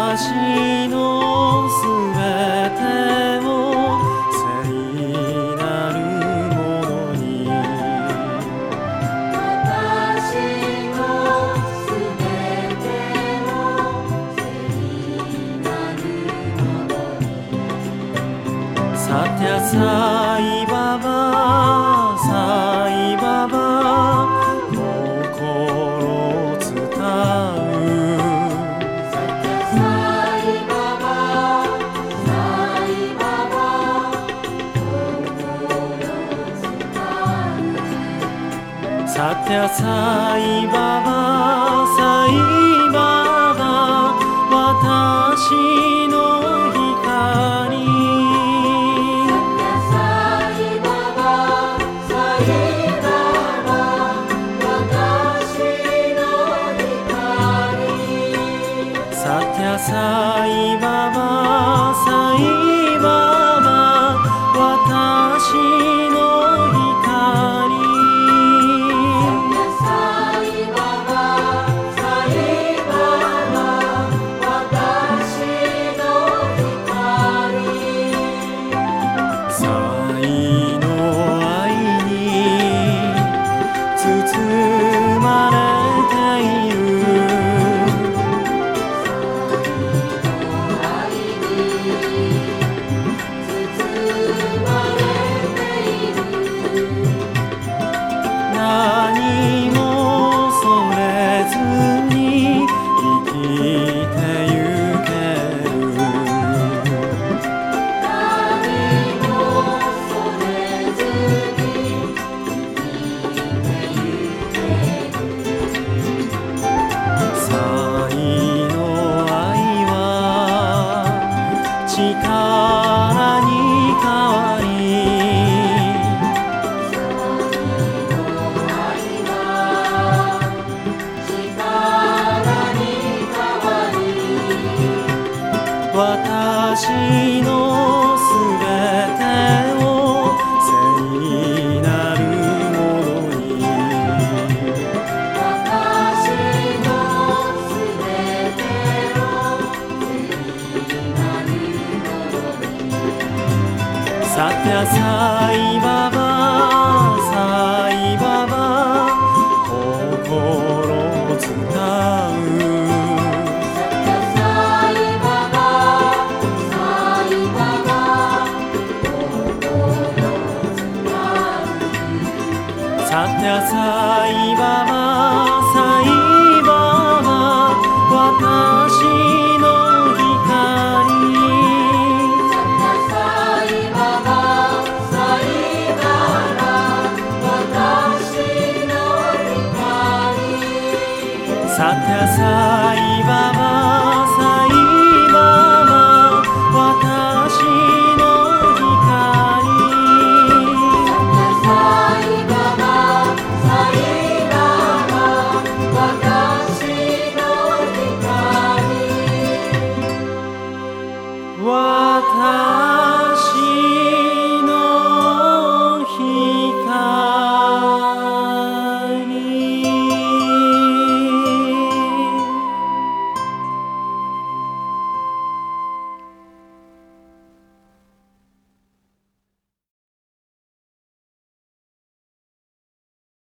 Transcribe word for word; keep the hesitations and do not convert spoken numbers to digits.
私のすべてを聖なるものに、 私のすべてを聖なるものに。 サティアサイババサイババ心伝う。サティアサイババサイババ私の光。 サイババサイババ私の光。 サティアサイババサイババ私の光。何も恐れずに生きてゆける。 何も恐れずに生きてゆける。 愛の愛は力に変わり、私のすべてを聖なるものに。 私のすべてを聖なるものに。 サティアサイババサイババ心伝う。サティアサイババサイババ私の光。 サイババサイババ私の光。 サティアサイババサイババ私の光。わ